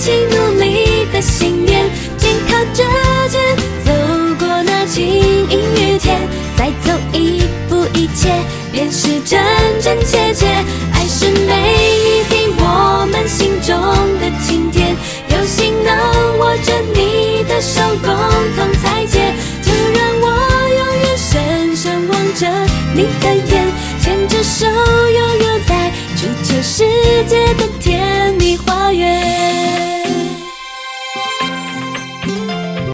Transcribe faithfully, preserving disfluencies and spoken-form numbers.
起努力的信念，紧靠着肩，走过那晴阴雨天，再走一步，一切便是真真切切。爱是每一滴我们心中的晴天，有幸能握着你的手，共同采撷。就让我永远深深望着你的眼，牵着手悠悠在追求世界的甜蜜花园。